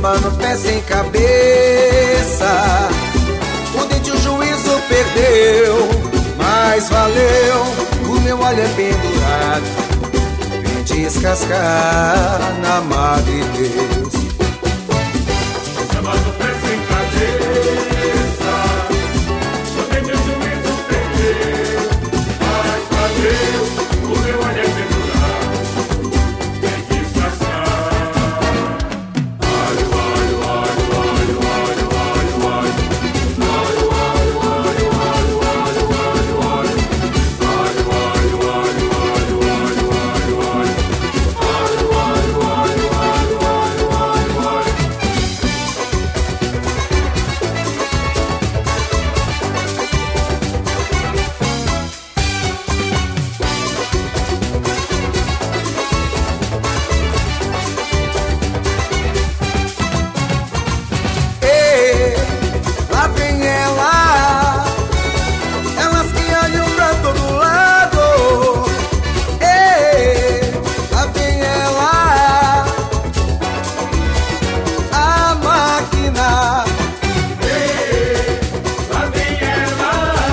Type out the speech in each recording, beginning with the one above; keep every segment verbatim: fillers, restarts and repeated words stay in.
samba no pé sem cabeça. O dente o juízo perdeu, mas valeu. O meu olho é pendurado, vem descascar na Madre Deus. Samba no pé sem cabeça, o dente o juízo perdeu, mas valeu. O meu olho é pendurado, vem descascar. Alho, alho, alho, alho, alho, alho, alho. Alho, alho, alho, alho, alho, alho, alho. Alho, alho, alho, alho, alho, alho, alho. Alho, alho, alho, alho, alho, alho, alho. Ei, lá vem ela, elas que olham pra todo lado. Ei, lá vem ela, a máquina. Lá vem ela,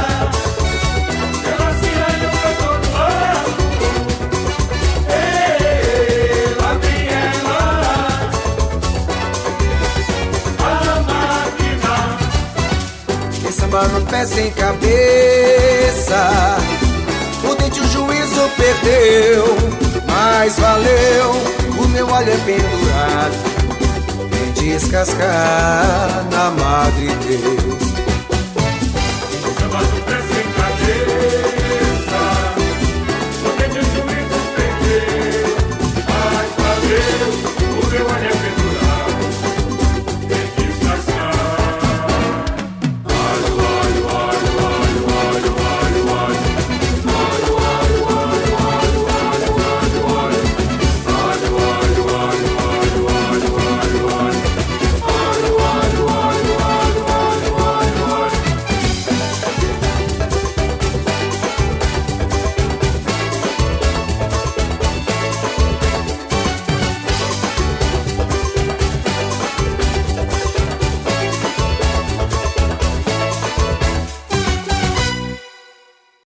ela se olha pra todo lado. Ei, lá vem ela, a máquina. Tem samba no pé sem cabeça. O dente o juízo perdeu, mas valeu. O meu olho é pendurado, vem descascar na Madre Deus. Samba no pé sem cabeça.